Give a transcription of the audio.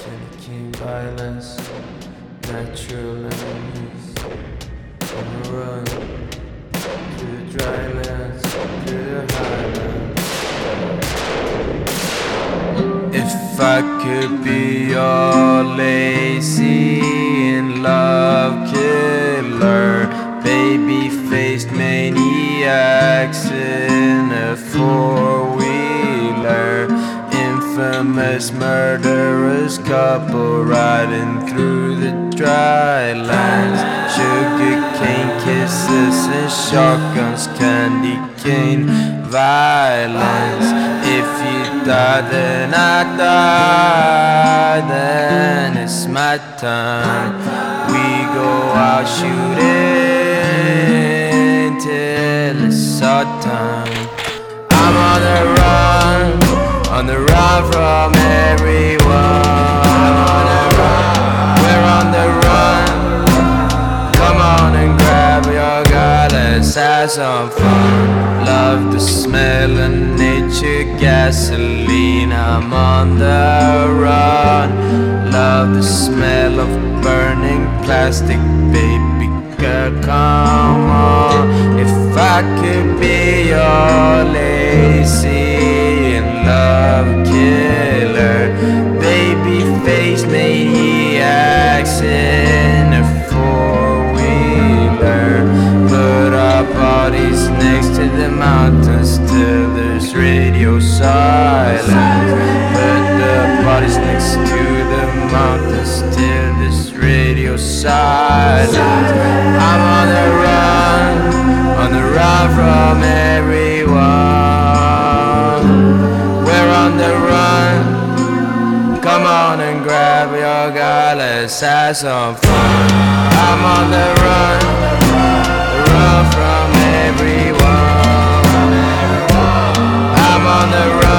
Sneaking violence, natural enemies. On the run, to the dry lands, to the highlands. If I could be your lazy and love killer, baby-faced maniacs in a four-wheeler, infamous murderous couple riding through the dry lands, sugar cane kisses and shotguns, candy cane violence. If you die, then I die, then it's my time. We go out shooting till it's our time. I'm on the run from everyone. I'm on the run, we're on the run. Come on and grab your guy, let's have some fun. Love the smell of nature gasoline. I'm on the run. Love the smell of burning plastic, baby girl, come on. If I could be your lazy and love killer, baby-faced maniacs in a four-wheeler, put our bodies next to the mountains till there's radio silence. Put the bodies next to the mountains till there's radio silence. I'm on the run from everyone. We're on the run. Come on and grab your guy, let's have some fun. I'm on the run from everyone. I'm on the run.